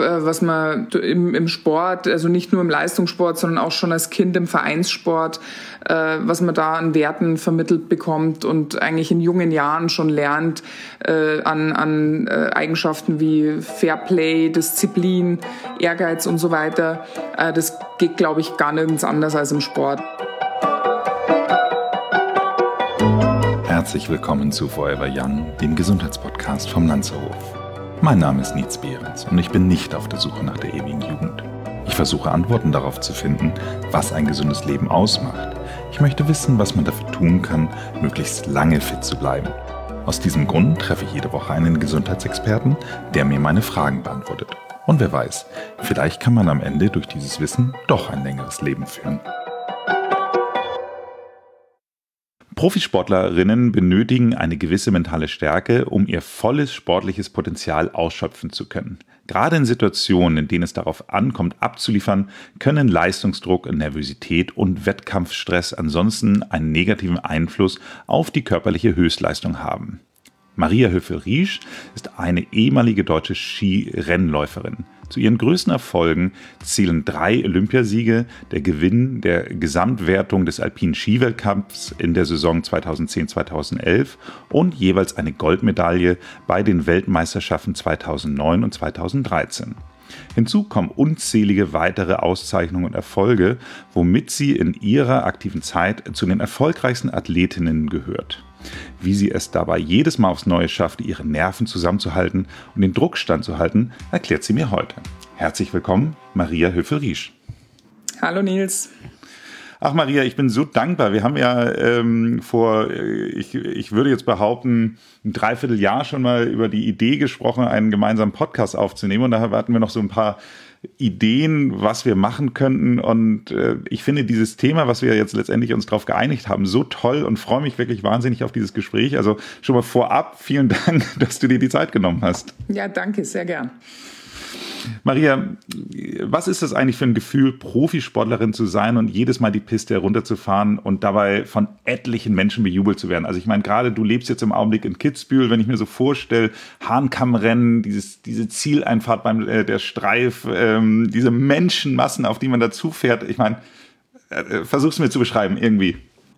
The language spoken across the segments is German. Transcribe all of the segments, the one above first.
was man im Sport, also nicht nur im Leistungssport, sondern auch schon als Kind im Vereinssport, was man da an Werten vermittelt bekommt und eigentlich in jungen Jahren schon lernt an Eigenschaften wie Fairplay, Disziplin, Ehrgeiz und so weiter. Das geht, glaube ich, gar nirgends anders als im Sport. Herzlich willkommen zu Forever Young, dem Gesundheitspodcast vom Lanzerhof. Mein Name ist Nietz Behrens und ich bin nicht auf der Suche nach der ewigen Jugend. Ich versuche Antworten darauf zu finden, was ein gesundes Leben ausmacht. Ich möchte wissen, was man dafür tun kann, möglichst lange fit zu bleiben. Aus diesem Grund treffe ich jede Woche einen Gesundheitsexperten, der mir meine Fragen beantwortet. Und wer weiß, vielleicht kann man am Ende durch dieses Wissen doch ein längeres Leben führen. Profisportlerinnen benötigen eine gewisse mentale Stärke, um ihr volles sportliches Potenzial ausschöpfen zu können. Gerade in Situationen, in denen es darauf ankommt, abzuliefern, können Leistungsdruck, Nervosität und Wettkampfstress ansonsten einen negativen Einfluss auf die körperliche Höchstleistung haben. Maria Höfel-Riesch ist eine ehemalige deutsche Skirennläuferin. Zu ihren größten Erfolgen zählen 3 Olympiasiege, der Gewinn der Gesamtwertung des alpinen Skiweltcups in der Saison 2010-2011 und jeweils eine Goldmedaille bei den Weltmeisterschaften 2009 und 2013. Hinzu kommen unzählige weitere Auszeichnungen und Erfolge, womit sie in ihrer aktiven Zeit zu den erfolgreichsten Athletinnen gehört. Wie sie es dabei jedes Mal aufs Neue schafft, ihre Nerven zusammenzuhalten und den Druck standzuhalten, erklärt sie mir heute. Herzlich willkommen, Maria Höfel-Riesch. Hallo Nils. Ach Maria, ich bin so dankbar. Wir haben ja ich würde jetzt behaupten, ein Dreivierteljahr schon mal über die Idee gesprochen, einen gemeinsamen Podcast aufzunehmen. Und da hatten wir noch so ein paar Ideen, was wir machen könnten. Und ich finde dieses Thema, was wir jetzt letztendlich uns darauf geeinigt haben, so toll und freue mich wirklich wahnsinnig auf dieses Gespräch. Also schon mal vorab, vielen Dank, dass du dir die Zeit genommen hast. Ja, danke, sehr gern. Maria, was ist das eigentlich für ein Gefühl, Profisportlerin zu sein und jedes Mal die Piste herunterzufahren und dabei von etlichen Menschen bejubelt zu werden? Also ich meine, gerade du lebst jetzt im Augenblick in Kitzbühel, wenn ich mir so vorstelle, Hahnkammrennen, diese Zieleinfahrt beim der Streif, diese Menschenmassen, auf die man dazu fährt. Ich meine, versuch's mir zu beschreiben irgendwie.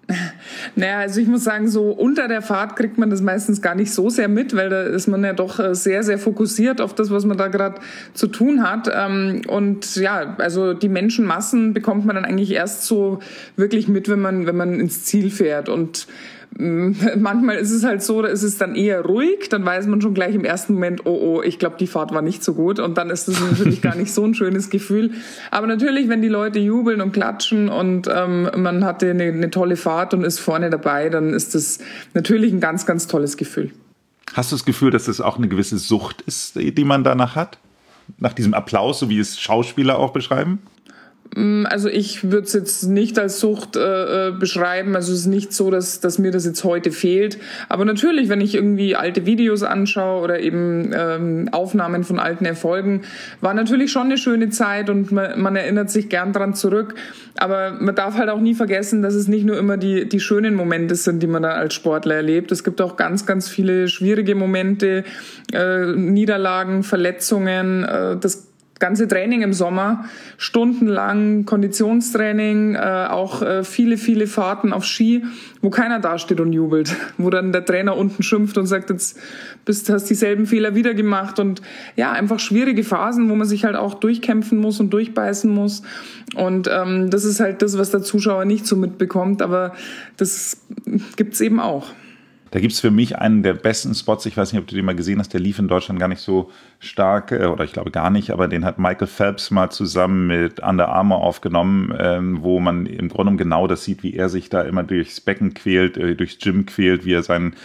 Naja, also ich muss sagen, so unter der Fahrt kriegt man das meistens gar nicht so sehr mit, weil da ist man ja doch sehr, sehr fokussiert auf das, was man da gerade zu tun hat. Und ja, also die Menschenmassen bekommt man dann eigentlich erst so wirklich mit, wenn man ins Ziel fährt. Und manchmal ist es halt so, da ist es dann eher ruhig, dann weiß man schon gleich im ersten Moment, oh, ich glaube, die Fahrt war nicht so gut und dann ist das natürlich gar nicht so ein schönes Gefühl. Aber natürlich, wenn die Leute jubeln und klatschen und man hatte eine tolle Fahrt und ist vorne dabei, dann ist das natürlich ein ganz, ganz tolles Gefühl. Hast du das Gefühl, dass das auch eine gewisse Sucht ist, die man danach hat? Nach diesem Applaus, so wie es Schauspieler auch beschreiben? Also ich würde es jetzt nicht als Sucht beschreiben. Also es ist nicht so, dass mir das jetzt heute fehlt. Aber natürlich, wenn ich irgendwie alte Videos anschaue oder eben Aufnahmen von alten Erfolgen, war natürlich schon eine schöne Zeit und man erinnert sich gern dran zurück. Aber man darf halt auch nie vergessen, dass es nicht nur immer die schönen Momente sind, die man dann als Sportler erlebt. Es gibt auch ganz, ganz viele schwierige Momente, Niederlagen, Verletzungen, das ganze Training im Sommer, stundenlang Konditionstraining, auch viele, viele Fahrten auf Ski, wo keiner dasteht und jubelt, wo dann der Trainer unten schimpft und sagt, jetzt hast dieselben Fehler wieder gemacht und ja, einfach schwierige Phasen, wo man sich halt auch durchkämpfen muss und durchbeißen muss und das ist halt das, was der Zuschauer nicht so mitbekommt, aber das gibt's eben auch. Da gibt es für mich einen der besten Spots, ich weiß nicht, ob du den mal gesehen hast, der lief in Deutschland gar nicht so stark, oder ich glaube gar nicht, aber den hat Michael Phelps mal zusammen mit Under Armour aufgenommen, wo man im Grunde genommen genau das sieht, wie er sich da immer durchs Becken quält, durchs Gym quält, wie er seine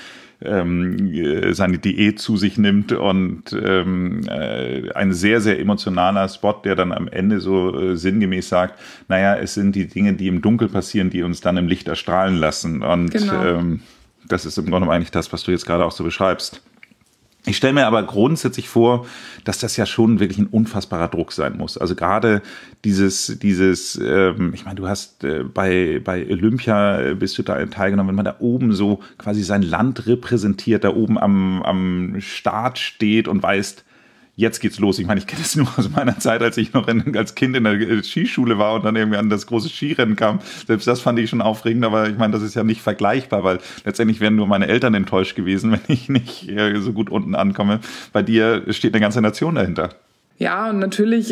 Diät zu sich nimmt und ein sehr, sehr emotionaler Spot, der dann am Ende so sinngemäß sagt, naja, es sind die Dinge, die im Dunkeln passieren, die uns dann im Licht erstrahlen lassen und genau. Das ist im Grunde genommen eigentlich das, was du jetzt gerade auch so beschreibst. Ich stelle mir aber grundsätzlich vor, dass das ja schon wirklich ein unfassbarer Druck sein muss. Also gerade dieses, ich meine, du hast bei Olympia bist du da teilgenommen, wenn man da oben so quasi sein Land repräsentiert, da oben am Start steht und weiß, jetzt geht's los. Ich meine, ich kenne das nur aus meiner Zeit, als ich noch als Kind in der Skischule war und dann irgendwie an das große Skirennen kam. Selbst das fand ich schon aufregend, aber ich meine, das ist ja nicht vergleichbar, weil letztendlich wären nur meine Eltern enttäuscht gewesen, wenn ich nicht so gut unten ankomme. Bei dir steht eine ganze Nation dahinter. Ja, und natürlich,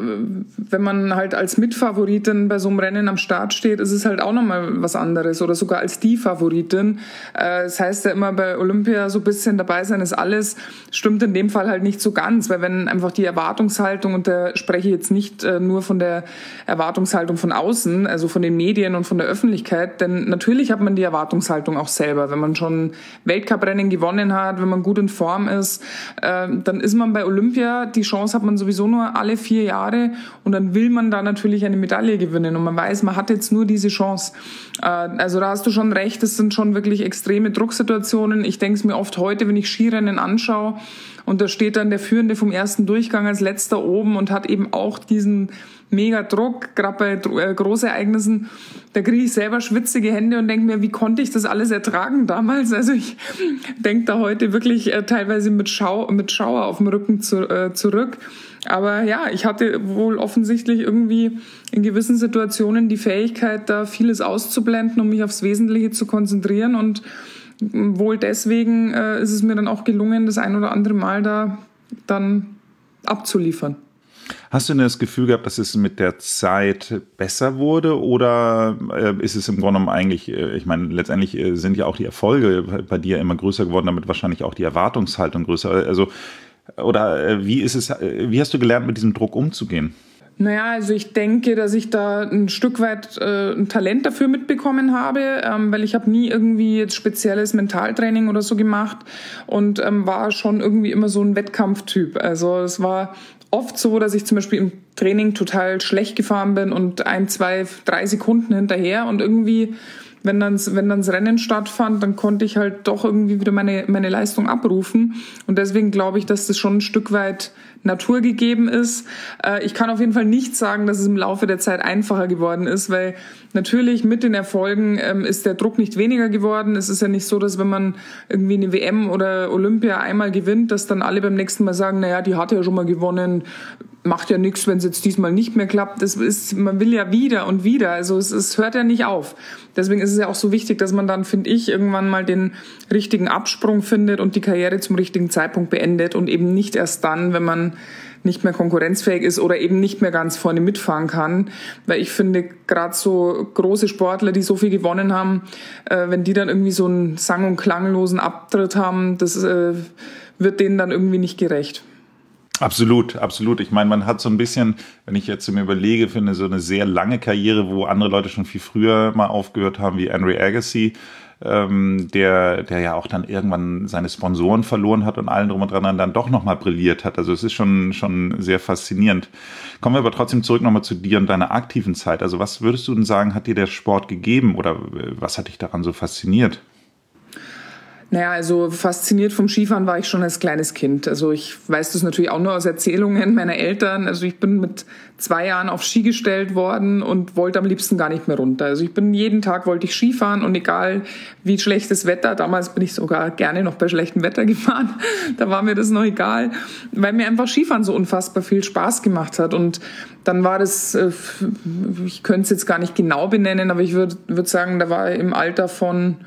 wenn man halt als Mitfavoritin bei so einem Rennen am Start steht, ist es halt auch nochmal was anderes oder sogar als die Favoritin. Das heißt ja immer bei Olympia so ein bisschen dabei sein ist alles, stimmt in dem Fall halt nicht so ganz, weil wenn einfach die Erwartungshaltung, und da spreche ich jetzt nicht nur von der Erwartungshaltung von außen, also von den Medien und von der Öffentlichkeit, denn natürlich hat man die Erwartungshaltung auch selber. Wenn man schon Weltcuprennen gewonnen hat, wenn man gut in Form ist, dann ist man bei Olympia, die Chance hat man sowieso nur alle 4 Jahre und dann will man da natürlich eine Medaille gewinnen und man weiß, man hat jetzt nur diese Chance. Also da hast du schon recht, das sind schon wirklich extreme Drucksituationen. Ich denke es mir oft heute, wenn ich Skirennen anschaue und da steht dann der Führende vom ersten Durchgang als letzter oben und hat eben auch diesen mega Druck, gerade bei Großereignissen, da kriege ich selber schwitzige Hände und denke mir, wie konnte ich das alles ertragen damals? Also ich denke da heute wirklich teilweise mit Schauer auf dem Rücken zurück. Aber ja, ich hatte wohl offensichtlich irgendwie in gewissen Situationen die Fähigkeit, da vieles auszublenden, um mich aufs Wesentliche zu konzentrieren. Und wohl deswegen ist es mir dann auch gelungen, das ein oder andere Mal da dann abzuliefern. Hast du denn das Gefühl gehabt, dass es mit der Zeit besser wurde oder ist es im Grunde genommen eigentlich, ich meine, letztendlich sind ja auch die Erfolge bei dir immer größer geworden, damit wahrscheinlich auch die Erwartungshaltung größer. Also, oder wie hast du gelernt, mit diesem Druck umzugehen? Naja, also ich denke, dass ich da ein Stück weit ein Talent dafür mitbekommen habe, weil ich habe nie irgendwie jetzt spezielles Mentaltraining oder so gemacht und war schon irgendwie immer so ein Wettkampftyp. Also es war oft so, dass ich zum Beispiel im Training total schlecht gefahren bin und 1, 2, 3 Sekunden hinterher und irgendwie, wenn dann das Rennen stattfand, dann konnte ich halt doch irgendwie wieder meine Leistung abrufen und deswegen glaube ich, dass das schon ein Stück weit naturgegeben ist. Ich kann auf jeden Fall nicht sagen, dass es im Laufe der Zeit einfacher geworden ist, weil natürlich mit den Erfolgen ist der Druck nicht weniger geworden. Es ist ja nicht so, dass wenn man irgendwie eine WM oder Olympia einmal gewinnt, dass dann alle beim nächsten Mal sagen, naja, die hat ja schon mal gewonnen, macht ja nichts, wenn es jetzt diesmal nicht mehr klappt. Man will ja wieder und wieder, also es hört ja nicht auf. Deswegen ist es ja auch so wichtig, dass man dann, finde ich, irgendwann mal den richtigen Absprung findet und die Karriere zum richtigen Zeitpunkt beendet und eben nicht erst dann, wenn man nicht mehr konkurrenzfähig ist oder eben nicht mehr ganz vorne mitfahren kann. Weil ich finde, gerade so große Sportler, die so viel gewonnen haben, wenn die dann irgendwie so einen sang- und klanglosen Abtritt haben, das wird denen dann irgendwie nicht gerecht. Absolut, absolut. Ich meine, man hat so ein bisschen, wenn ich jetzt mir überlege, finde so eine sehr lange Karriere, wo andere Leute schon viel früher mal aufgehört haben, wie Andre Agassi, der ja auch dann irgendwann seine Sponsoren verloren hat und allen drum und dran dann doch nochmal brilliert hat. Also es ist schon sehr faszinierend. Kommen wir aber trotzdem zurück nochmal zu dir und deiner aktiven Zeit. Also was würdest du denn sagen, hat dir der Sport gegeben oder was hat dich daran so fasziniert? Naja, also fasziniert vom Skifahren war ich schon als kleines Kind. Also ich weiß das natürlich auch nur aus Erzählungen meiner Eltern. Also ich bin mit 2 Jahren auf Ski gestellt worden und wollte am liebsten gar nicht mehr runter. Also jeden Tag wollte ich Skifahren und egal wie schlechtes Wetter, damals bin ich sogar gerne noch bei schlechtem Wetter gefahren, da war mir das noch egal, weil mir einfach Skifahren so unfassbar viel Spaß gemacht hat. Und dann war das, ich könnte es jetzt gar nicht genau benennen, aber ich würde sagen, da war im Alter von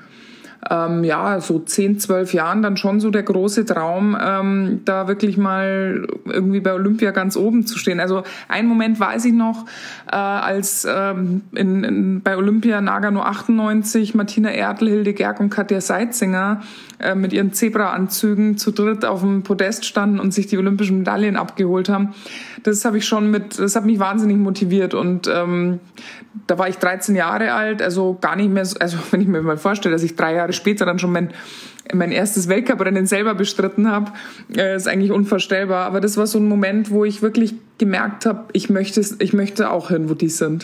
so 10, 12 Jahren dann schon so der große Traum, da wirklich mal irgendwie bei Olympia ganz oben zu stehen. Also einen Moment weiß ich noch, als bei Olympia Nagano 98 Martina Ertl, Hilde Gerg und Katja Seitzinger mit ihren Zebra-Anzügen zu dritt auf dem Podest standen und sich die olympischen Medaillen abgeholt haben. Das hat mich wahnsinnig motiviert und da war ich 13 Jahre alt, also gar nicht mehr, also wenn ich mir mal vorstelle, dass ich 3 Jahre später dann schon mein erstes Weltcuprennen selber bestritten habe, ist eigentlich unvorstellbar. Aber das war so ein Moment, wo ich wirklich gemerkt habe, ich möchte auch hin, wo die sind.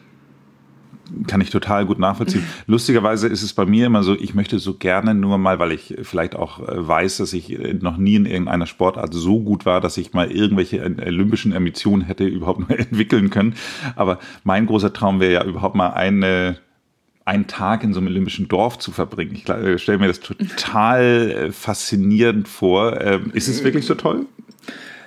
Kann ich total gut nachvollziehen. Lustigerweise ist es bei mir immer so, ich möchte so gerne nur mal, weil ich vielleicht auch weiß, dass ich noch nie in irgendeiner Sportart so gut war, dass ich mal irgendwelche olympischen Ambitionen hätte überhaupt nur entwickeln können. Aber mein großer Traum wäre ja überhaupt mal einen Tag in so einem olympischen Dorf zu verbringen. Ich stelle mir das total faszinierend vor. Ist es wirklich so toll?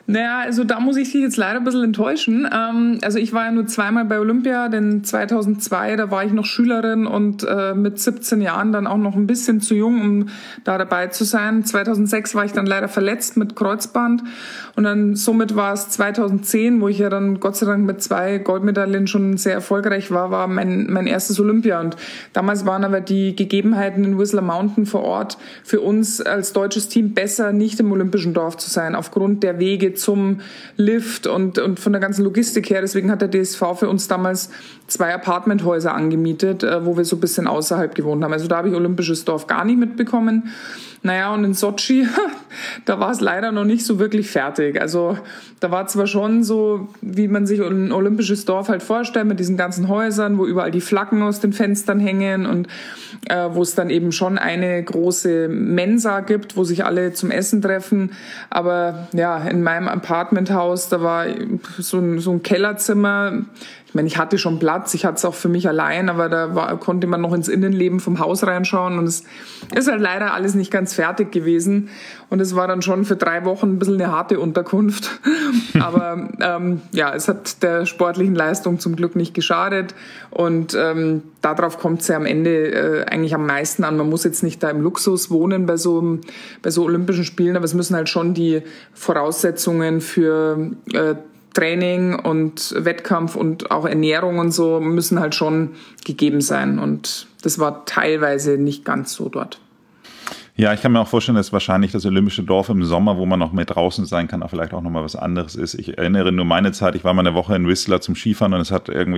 Naja, also da muss ich dich jetzt leider ein bisschen enttäuschen. Also ich war ja nur zweimal bei Olympia, denn 2002, da war ich noch Schülerin und mit 17 Jahren dann auch noch ein bisschen zu jung, um da dabei zu sein. 2006 war ich dann leider verletzt mit Kreuzband und dann somit war es 2010, wo ich ja dann Gott sei Dank mit 2 Goldmedaillen schon sehr erfolgreich war mein erstes Olympia. Und damals waren aber die Gegebenheiten in Whistler Mountain vor Ort für uns als deutsches Team besser, nicht im Olympischen Dorf zu sein, aufgrund der Wege zum Lift und von der ganzen Logistik her. Deswegen hat der DSV für uns damals 2 Apartmenthäuser angemietet, wo wir so ein bisschen außerhalb gewohnt haben. Also da habe ich Olympisches Dorf gar nicht mitbekommen. Naja, und in Sotschi, da war es leider noch nicht so wirklich fertig. Also da war zwar schon so, wie man sich ein olympisches Dorf halt vorstellt, mit diesen ganzen Häusern, wo überall die Flaggen aus den Fenstern hängen und wo es dann eben schon eine große Mensa gibt, wo sich alle zum Essen treffen. Aber ja, in meinem Apartmenthaus, da war so ein Kellerzimmer. Ich meine, ich hatte schon Platz, ich hatte es auch für mich allein, aber konnte man noch ins Innenleben vom Haus reinschauen und es ist halt leider alles nicht ganz fertig gewesen und es war dann schon für 3 Wochen ein bisschen eine harte Unterkunft, aber ja, es hat der sportlichen Leistung zum Glück nicht geschadet und darauf kommt es ja am Ende eigentlich am meisten an. Man muss jetzt nicht da im Luxus wohnen bei so Olympischen Spielen, aber es müssen halt schon die Voraussetzungen für Training und Wettkampf und auch Ernährung und so müssen halt schon gegeben sein. Und das war teilweise nicht ganz so dort. Ja, ich kann mir auch vorstellen, dass wahrscheinlich das Olympische Dorf im Sommer, wo man noch mehr draußen sein kann, auch vielleicht auch nochmal was anderes ist. Ich erinnere nur meine Zeit, ich war mal eine Woche in Whistler zum Skifahren und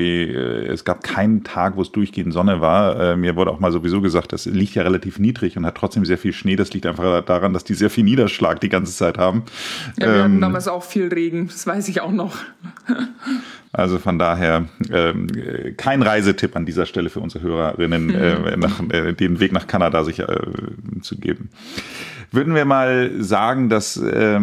es gab keinen Tag, wo es durchgehend Sonne war. Mir wurde auch mal sowieso gesagt, das liegt ja relativ niedrig und hat trotzdem sehr viel Schnee. Das liegt einfach daran, dass die sehr viel Niederschlag die ganze Zeit haben. Ja, wir hatten damals auch viel Regen, das weiß ich auch noch. Also von daher kein Reisetipp an dieser Stelle für unsere Hörerinnen, den Weg nach Kanada sich zu geben. Würden wir mal sagen, dass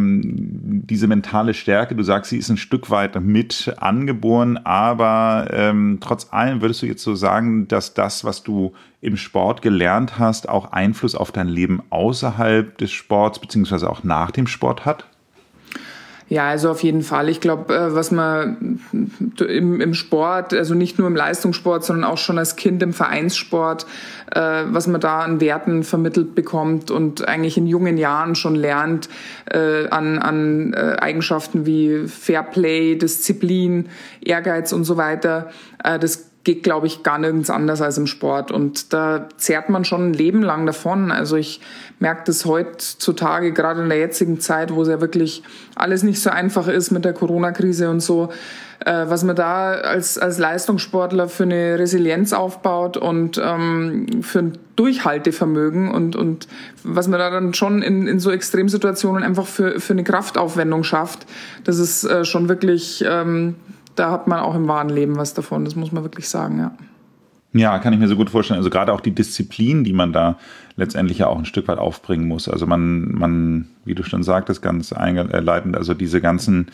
diese mentale Stärke, du sagst, sie ist ein Stück weit mit angeboren, aber trotz allem würdest du jetzt so sagen, dass das, was du im Sport gelernt hast, auch Einfluss auf dein Leben außerhalb des Sports beziehungsweise auch nach dem Sport hat? Ja, also auf jeden Fall. Ich glaube, was man im Sport, also nicht nur im Leistungssport, sondern auch schon als Kind im Vereinssport, was man da an Werten vermittelt bekommt und eigentlich in jungen Jahren schon lernt, an Eigenschaften wie Fairplay, Disziplin, Ehrgeiz und so weiter, das geht, glaube ich, gar nirgends anders als im Sport. Und da zehrt man schon ein Leben lang davon. Also ich merke das heutzutage, gerade in der jetzigen Zeit, wo es ja wirklich alles nicht so einfach ist mit der Corona-Krise und so, was man da als Leistungssportler für eine Resilienz aufbaut und für ein Durchhaltevermögen und was man da dann schon in so Extremsituationen einfach für eine Kraftaufwendung schafft, das ist schon wirklich... Da hat man auch im wahren Leben was davon, das muss man wirklich sagen, ja. Ja, kann ich mir so gut vorstellen. Also gerade auch die Disziplin, die man da letztendlich ja auch ein Stück weit aufbringen muss. Also man, wie du schon sagtest, ganz einleitend, also diese ganzen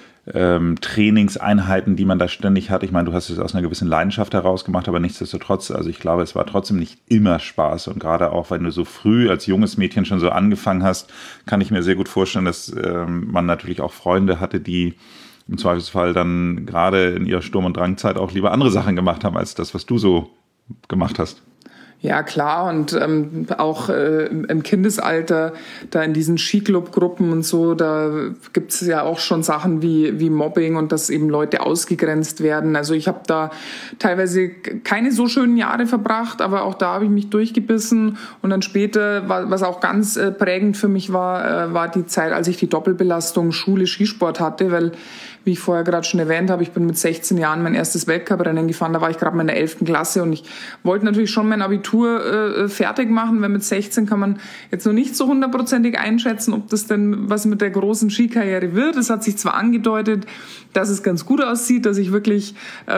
Trainingseinheiten, die man da ständig hat. Ich meine, du hast es aus einer gewissen Leidenschaft heraus gemacht, aber nichtsdestotrotz, also ich glaube, es war trotzdem nicht immer Spaß. Und gerade auch, wenn du so früh als junges Mädchen schon so angefangen hast, kann ich mir sehr gut vorstellen, dass man natürlich auch Freunde hatte, die im Zweifelsfall dann gerade in ihrer Sturm- und Drangzeit auch lieber andere Sachen gemacht haben, als das, was du so gemacht hast. Ja, klar. Und auch im Kindesalter, da in diesen Skiclub-Gruppen und so, da gibt's ja auch schon Sachen wie Mobbing und dass eben Leute ausgegrenzt werden. Also ich habe da teilweise keine so schönen Jahre verbracht, aber auch da habe ich mich durchgebissen. Und dann später, was auch ganz prägend für mich war die Zeit, als ich die Doppelbelastung Schule, Skisport hatte, weil, wie ich vorher gerade schon erwähnt habe, ich bin mit 16 Jahren mein erstes Weltcuprennen gefahren, da war ich gerade mal in der 11. Klasse und ich wollte natürlich schon mein Abitur fertig machen, weil mit 16 kann man jetzt noch nicht so 100%ig einschätzen, ob das denn was mit der großen Skikarriere wird. Es hat sich zwar angedeutet, dass es ganz gut aussieht, dass ich wirklich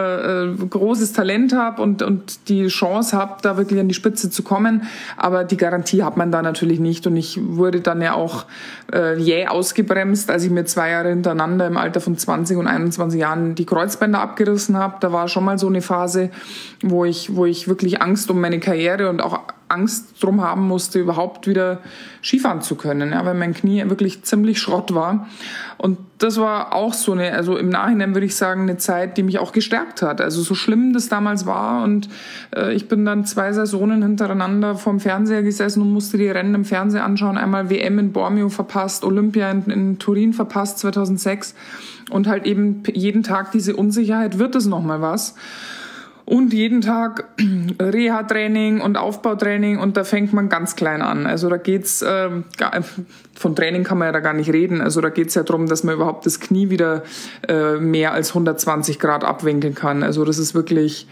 großes Talent habe und die Chance habe, da wirklich an die Spitze zu kommen, aber die Garantie hat man da natürlich nicht und ich wurde dann ja auch jäh ausgebremst, als ich mir 2 Jahre hintereinander im Alter von 20 und 21 Jahren die Kreuzbänder abgerissen habe. Da war schon mal so eine Phase, wo ich wirklich Angst um meine Karriere und auch Angst drum haben musste, überhaupt wieder Skifahren zu können, ja, weil mein Knie wirklich ziemlich Schrott war. Und das war auch so also im Nachhinein würde ich sagen, eine Zeit, die mich auch gestärkt hat. Also so schlimm das damals war, und ich bin dann 2 Saisonen hintereinander vorm Fernseher gesessen und musste die Rennen im Fernsehen anschauen. Einmal WM in Bormio verpasst, Olympia in Turin verpasst 2006, und halt eben jeden Tag diese Unsicherheit, wird es nochmal was? Und jeden Tag Reha-Training und Aufbautraining, und da fängt man ganz klein an. Also da geht's, von Training kann man ja da gar nicht reden. Also da geht's ja darum, dass man überhaupt das Knie wieder mehr als 120 Grad abwinkeln kann. Also das ist wirklich,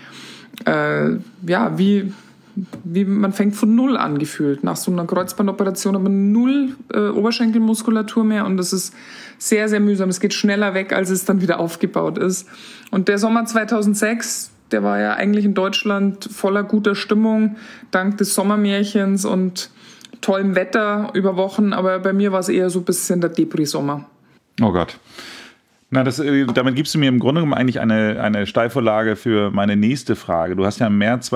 wie man fängt von Null an gefühlt. Nach so einer Kreuzbandoperation hat man 0 Oberschenkelmuskulatur mehr, und das ist sehr, sehr mühsam. Es geht schneller weg, als es dann wieder aufgebaut ist. Und der Sommer 2006, der war ja eigentlich in Deutschland voller guter Stimmung, dank des Sommermärchens und tollem Wetter über Wochen. Aber bei mir war es eher so ein bisschen der Depri-Sommer. Oh Gott. Na, damit gibst du mir im Grunde genommen eigentlich eine Steilvorlage für meine nächste Frage. Du hast ja im März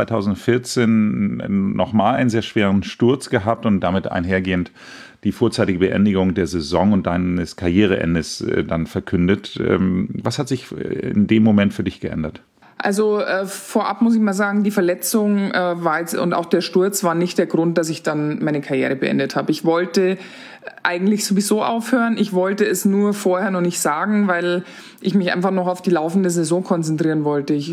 2014 nochmal einen sehr schweren Sturz gehabt und damit einhergehend die vorzeitige Beendigung der Saison und deines Karriereendes dann verkündet. Was hat sich in dem Moment für dich geändert? Also vorab muss ich mal sagen, die Verletzung war jetzt, und auch der Sturz war nicht der Grund, dass ich dann meine Karriere beendet habe. Ich wollte eigentlich sowieso aufhören. Ich wollte es nur vorher noch nicht sagen, weil ich mich einfach noch auf die laufende Saison konzentrieren wollte. Ich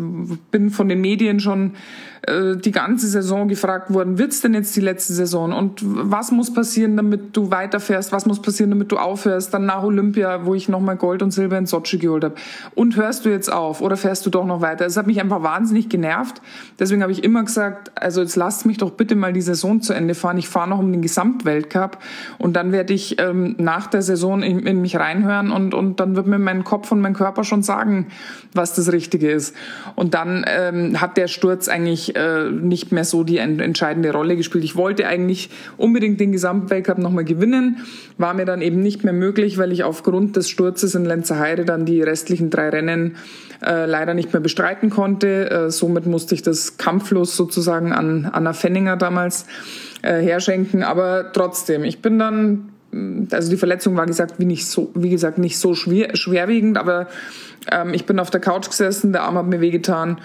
bin von den Medien schon die ganze Saison gefragt worden, wird's denn jetzt die letzte Saison? Und was muss passieren, damit du weiterfährst? Was muss passieren, damit du aufhörst? Dann nach Olympia, wo ich nochmal Gold und Silber in Sotschi geholt habe. Und hörst du jetzt auf oder fährst du doch noch weiter? Es hat mich einfach wahnsinnig genervt. Deswegen habe ich immer gesagt, also jetzt lasst mich doch bitte mal die Saison zu Ende fahren. Ich fahre noch um den Gesamtweltcup, und dann werde ich nach der Saison in mich reinhören, und dann wird mir mein Kopf und mein Körper schon sagen, was das Richtige ist. Und dann hat der Sturz eigentlich nicht mehr so die entscheidende Rolle gespielt. Ich wollte eigentlich unbedingt den Gesamtweltcup nochmal gewinnen, war mir dann eben nicht mehr möglich, weil ich aufgrund des Sturzes in Lenzerheide dann die restlichen 3 Rennen leider nicht mehr bestreiten konnte. Somit musste ich das kampflos sozusagen an Anna Fenninger damals herschenken. Aber trotzdem, ich bin dann, also die Verletzung war wie gesagt nicht so schwerwiegend, aber ich bin auf der Couch gesessen, der Arm hat mir wehgetan.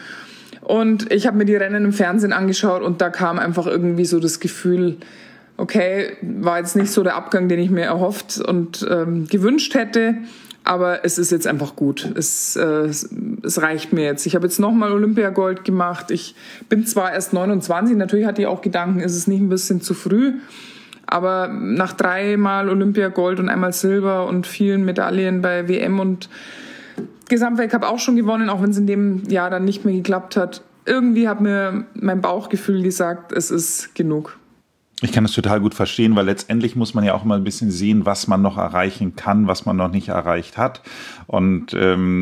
Und ich habe mir die Rennen im Fernsehen angeschaut, und da kam einfach irgendwie so das Gefühl, okay, war jetzt nicht so der Abgang, den ich mir erhofft und gewünscht hätte, aber es ist jetzt einfach gut. Es reicht mir jetzt. Ich habe jetzt nochmal Olympiagold gemacht. Ich bin zwar erst 29, natürlich hatte ich auch Gedanken, ist es nicht ein bisschen zu früh, aber nach 3-mal Olympiagold und einmal Silber und vielen Medaillen bei WM und Gesamtweltcup auch schon gewonnen, auch wenn es in dem Jahr dann nicht mehr geklappt hat. Irgendwie hat mir mein Bauchgefühl gesagt, es ist genug. Ich kann das total gut verstehen, weil letztendlich muss man ja auch mal ein bisschen sehen, was man noch erreichen kann, was man noch nicht erreicht hat. Und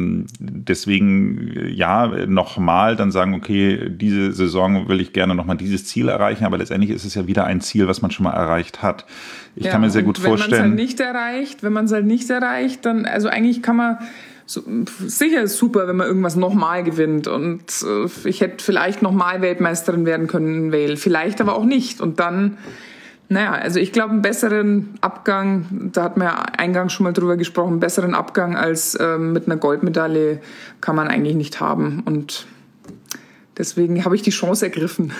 deswegen nochmal dann sagen, okay, diese Saison will ich gerne nochmal dieses Ziel erreichen, aber letztendlich ist es ja wieder ein Ziel, was man schon mal erreicht hat. Ich kann mir sehr gut vorstellen. Wenn man es halt nicht erreicht, dann, also eigentlich kann man, sicher ist super, wenn man irgendwas nochmal gewinnt, und ich hätte vielleicht nochmal Weltmeisterin werden können in Vail, vielleicht aber auch nicht, und dann, also ich glaube, einen besseren Abgang, da hat man ja eingangs schon mal drüber gesprochen, einen besseren Abgang als mit einer Goldmedaille kann man eigentlich nicht haben, und deswegen habe ich die Chance ergriffen.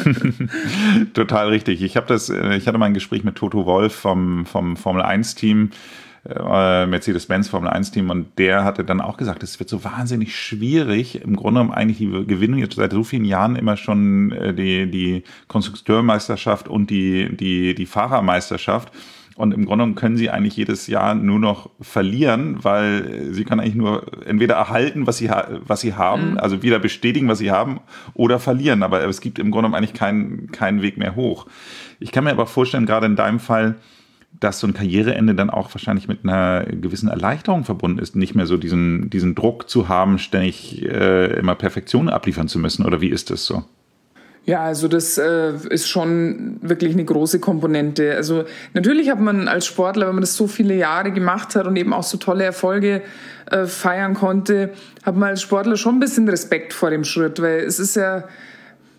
Total richtig. Ich hatte mal ein Gespräch mit Toto Wolff vom Formel-1-Team, Mercedes-Benz Formel-1-Team, und der hatte dann auch gesagt, es wird so wahnsinnig schwierig, im Grunde genommen eigentlich, die gewinnen jetzt seit so vielen Jahren immer schon die Konstrukteurmeisterschaft und die Fahrermeisterschaft, und im Grunde genommen können sie eigentlich jedes Jahr nur noch verlieren, weil sie können eigentlich nur entweder erhalten, was sie haben, also wieder bestätigen, was sie haben, oder verlieren, aber es gibt im Grunde genommen eigentlich keinen Weg mehr hoch. Ich kann mir aber vorstellen, gerade in deinem Fall, dass so ein Karriereende dann auch wahrscheinlich mit einer gewissen Erleichterung verbunden ist, nicht mehr so diesen Druck zu haben, ständig immer Perfektion abliefern zu müssen, oder wie ist das so? Ja, also das ist schon wirklich eine große Komponente. Also natürlich hat man als Sportler, wenn man das so viele Jahre gemacht hat und eben auch so tolle Erfolge feiern konnte, hat man als Sportler schon ein bisschen Respekt vor dem Schritt, weil es ist ja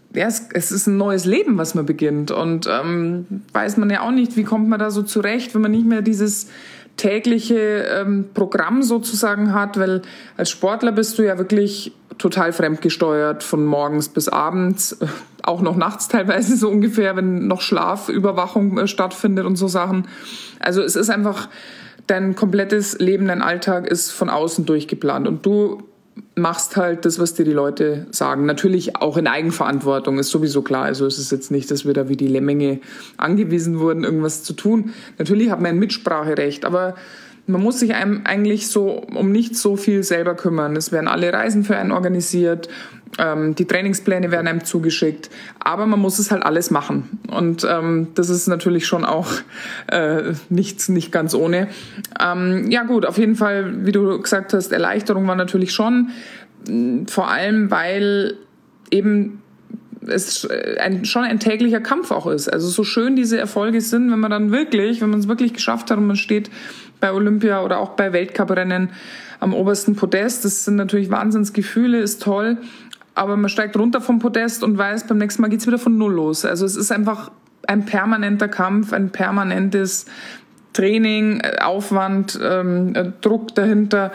ja, es ist ein neues Leben, was man beginnt. Und weiß man ja auch nicht, wie kommt man da so zurecht, wenn man nicht mehr dieses tägliche Programm sozusagen hat, weil als Sportler bist du ja wirklich total fremdgesteuert von morgens bis abends, auch noch nachts teilweise so ungefähr, wenn noch Schlafüberwachung stattfindet und so Sachen. Also es ist einfach, dein komplettes Leben, dein Alltag ist von außen durchgeplant und du machst halt das, was dir die Leute sagen. Natürlich auch in Eigenverantwortung, ist sowieso klar. Also es ist jetzt nicht, dass wir da wie die Lemminge angewiesen wurden, irgendwas zu tun. Natürlich hat man ein Mitspracherecht, aber man muss sich einem eigentlich so um nicht so viel selber kümmern. Es werden alle Reisen für einen organisiert, die Trainingspläne werden einem zugeschickt, aber man muss es halt alles machen. Und das ist natürlich schon auch nicht ganz ohne. Ja gut, auf jeden Fall, wie du gesagt hast, Erleichterung war natürlich schon, vor allem, weil eben es schon ein täglicher Kampf auch ist. Also so schön diese Erfolge sind, wenn man es wirklich geschafft hat und man steht bei Olympia oder auch bei Weltcuprennen am obersten Podest. Das sind natürlich Wahnsinnsgefühle, ist toll. Aber man steigt runter vom Podest und weiß, beim nächsten Mal geht's wieder von Null los. Also es ist einfach ein permanenter Kampf, ein permanentes Training, Aufwand, Druck dahinter.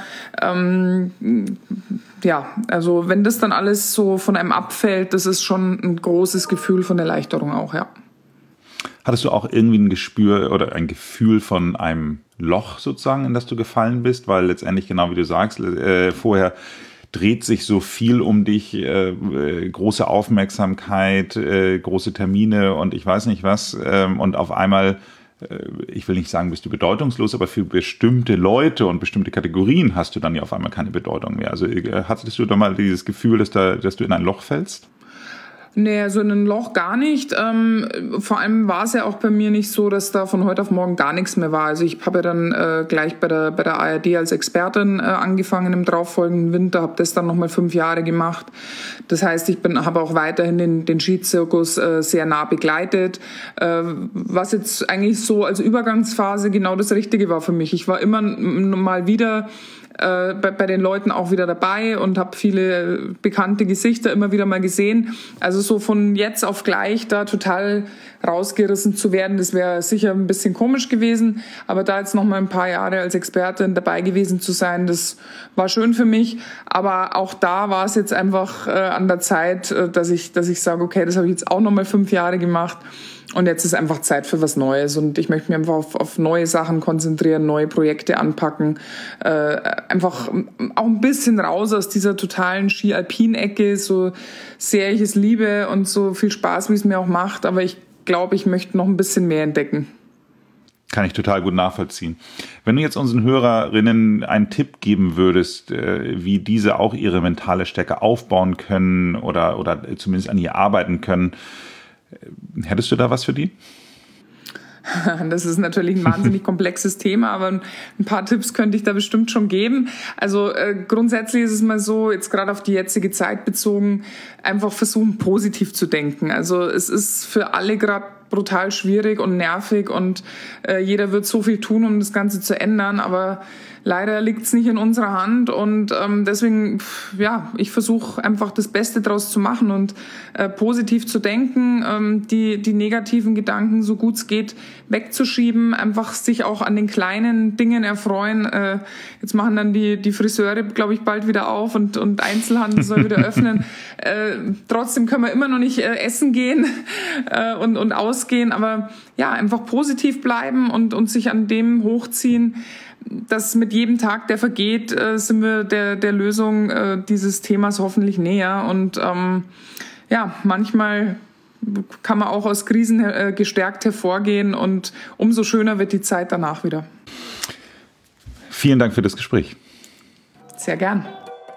Ja, also wenn das dann alles so von einem abfällt, das ist schon ein großes Gefühl von Erleichterung auch, ja. Hattest du auch irgendwie ein Gespür oder ein Gefühl von einem Loch sozusagen, in das du gefallen bist? Weil letztendlich, genau wie du sagst, vorher dreht sich so viel um dich, große Aufmerksamkeit, große Termine und ich weiß nicht was. Und auf einmal, ich will nicht sagen, bist du bedeutungslos, aber für bestimmte Leute und bestimmte Kategorien hast du dann ja auf einmal keine Bedeutung mehr. Also hattest du da mal dieses Gefühl, dass du in ein Loch fällst? Nee, also in ein Loch gar nicht. Vor allem war es ja auch bei mir nicht so, dass da von heute auf morgen gar nichts mehr war. Also ich habe ja dann gleich bei der ARD als Expertin angefangen im darauffolgenden Winter, habe das dann nochmal 5 Jahre gemacht. Das heißt, ich habe auch weiterhin den Skizirkus sehr nah begleitet, was jetzt eigentlich so als Übergangsphase genau das Richtige war für mich. Ich war immer mal wieder bei den Leuten auch wieder dabei und habe viele bekannte Gesichter immer wieder mal gesehen. Also so von jetzt auf gleich da total rausgerissen zu werden, das wäre sicher ein bisschen komisch gewesen. Aber da jetzt noch mal ein paar Jahre als Expertin dabei gewesen zu sein, das war schön für mich. Aber auch da war es jetzt einfach an der Zeit, dass ich sage, okay, das habe ich jetzt auch noch mal 5 Jahre gemacht. Und jetzt ist einfach Zeit für was Neues und ich möchte mich einfach auf neue Sachen konzentrieren, neue Projekte anpacken, einfach auch ein bisschen raus aus dieser totalen Ski-Alpin-Ecke, so sehr ich es liebe und so viel Spaß, wie es mir auch macht, aber ich glaube, ich möchte noch ein bisschen mehr entdecken. Kann ich total gut nachvollziehen. Wenn du jetzt unseren Hörerinnen einen Tipp geben würdest, wie diese auch ihre mentale Stärke aufbauen können oder zumindest an ihr arbeiten können, hättest du da was für die? Das ist natürlich ein wahnsinnig komplexes Thema, aber ein paar Tipps könnte ich da bestimmt schon geben. Also grundsätzlich ist es mal so, jetzt gerade auf die jetzige Zeit bezogen, einfach versuchen, positiv zu denken. Also es ist für alle gerade brutal schwierig und nervig und jeder wird so viel tun, um das Ganze zu ändern, aber leider liegt es nicht in unserer Hand und deswegen, ja, ich versuche einfach das Beste draus zu machen und positiv zu denken, die negativen Gedanken so gut es geht wegzuschieben, einfach sich auch an den kleinen Dingen erfreuen. Jetzt machen dann die Friseure, glaube ich, bald wieder auf und Einzelhandel soll wieder öffnen. Trotzdem können wir immer noch nicht essen gehen und ausgehen, aber ja, einfach positiv bleiben und sich an dem hochziehen, dass mit jedem Tag, der vergeht, sind wir der Lösung dieses Themas hoffentlich näher. Und ja, manchmal kann man auch aus Krisen gestärkt hervorgehen und umso schöner wird die Zeit danach wieder. Vielen Dank für das Gespräch. Sehr gern.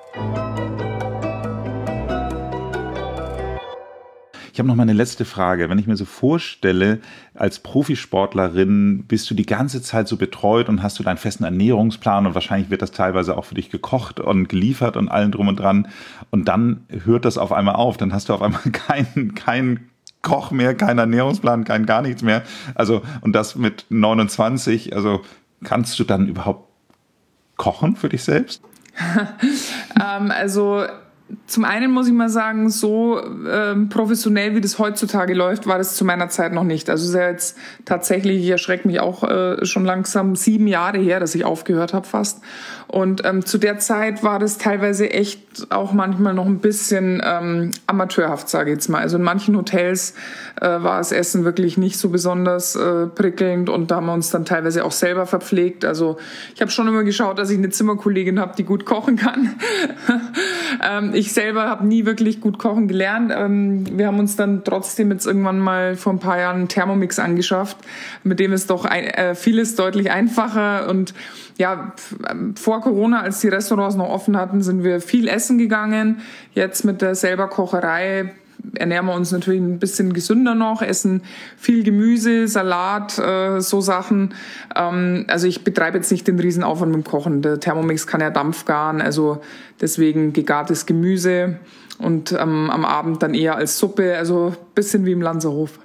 Ich habe noch mal eine letzte Frage. Wenn ich mir so vorstelle, als Profisportlerin bist du die ganze Zeit so betreut und hast du deinen festen Ernährungsplan und wahrscheinlich wird das teilweise auch für dich gekocht und geliefert und allen drum und dran. Und dann hört das auf einmal auf. Dann hast du auf einmal keinen Koch mehr, keinen Ernährungsplan, kein gar nichts mehr. Also, und das mit 29. Also, kannst du dann überhaupt kochen für dich selbst? Also, Zum einen muss ich mal sagen, so professionell, wie das heutzutage läuft, war das zu meiner Zeit noch nicht. Also es ist ja jetzt tatsächlich, ich erschrecke mich auch schon langsam 7 Jahre her, dass ich aufgehört habe fast. Und zu der Zeit war das teilweise echt auch manchmal noch ein bisschen amateurhaft, sage ich jetzt mal. Also in manchen Hotels war das Essen wirklich nicht so besonders prickelnd und da haben wir uns dann teilweise auch selber verpflegt. Also ich habe schon immer geschaut, dass ich eine Zimmerkollegin habe, die gut kochen kann. Ich selber habe nie wirklich gut kochen gelernt. Wir haben uns dann trotzdem jetzt irgendwann mal vor ein paar Jahren einen Thermomix angeschafft, mit dem ist doch vieles deutlich einfacher. Und ja, vor Corona, als die Restaurants noch offen hatten, sind wir viel essen gegangen. Jetzt mit der selber Kocherei ernähren wir uns natürlich ein bisschen gesünder noch, essen viel Gemüse, Salat, so Sachen. Also ich betreibe jetzt nicht den Riesenaufwand mit dem Kochen. Der Thermomix kann ja Dampf garen, also deswegen gegartes Gemüse und am Abend dann eher als Suppe, also ein bisschen wie im Lanzerhof.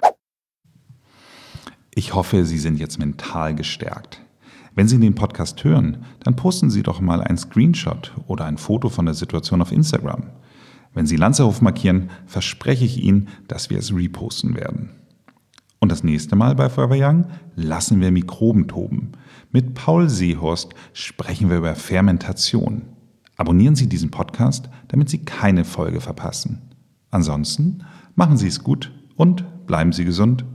Ich hoffe, Sie sind jetzt mental gestärkt. Wenn Sie den Podcast hören, dann posten Sie doch mal einen Screenshot oder ein Foto von der Situation auf Instagram. Wenn Sie Lanzerhof markieren, verspreche ich Ihnen, dass wir es reposten werden. Und das nächste Mal bei Forever Young lassen wir Mikroben toben. Mit Paul Seehorst sprechen wir über Fermentation. Abonnieren Sie diesen Podcast, damit Sie keine Folge verpassen. Ansonsten machen Sie es gut und bleiben Sie gesund.